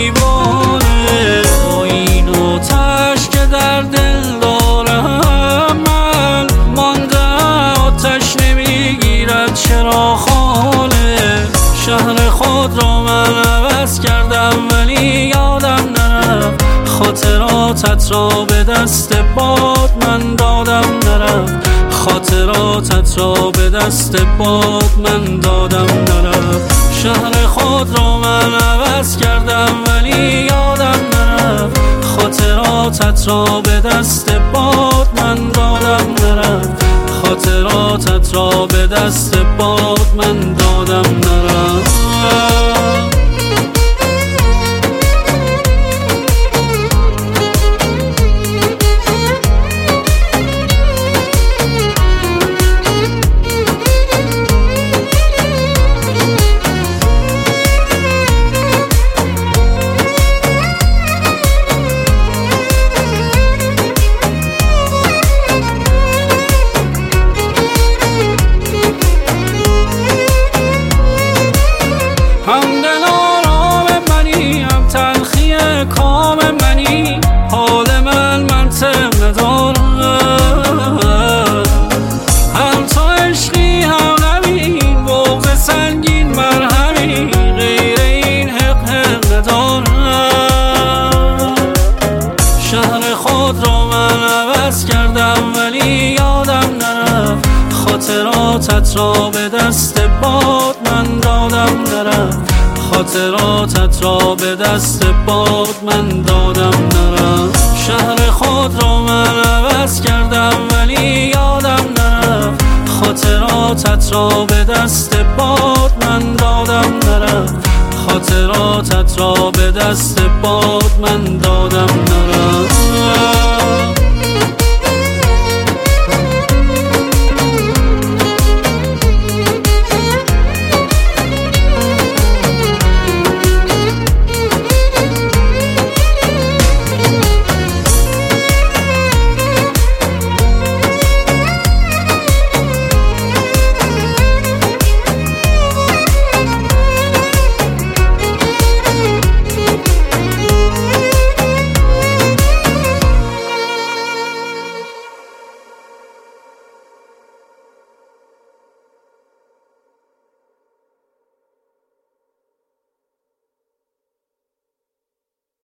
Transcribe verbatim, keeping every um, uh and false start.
دیوانه، با این آتش که در دل دارم من مانده، آتش نمیگیرد چرا خانه. شهر خود را من عوض کردم ولی یادم نرفت، خاطراتت را به دست باد من دادم نرفت، خاطراتت را به دست باد من دادم نرفت. شهر خود را من عوض کردم ولی یادم نرفت، خاطراتت را به دست باد من دادم نرفت، خاطراتت را به دست باد من دادم نرفت. همدل آرام منی، هم تلخی کام منی، حال من منطق ندارم. هم تو عشقی هم غمین، بغض سنگین مرهمی، غیر این حق حق ندارم. شهر خود را من عوض کردم ولی یادم نرفت، خاطراتت را به دست باد من دادم نرفت، خاطراتت را به دست باد من دادم نرفت. شهر خود را من عوض کردم ولی یادم نرفت، خاطراتت را به دست باد من دادم نرفت، خاطراتت را به دست باد من دادم نرفت.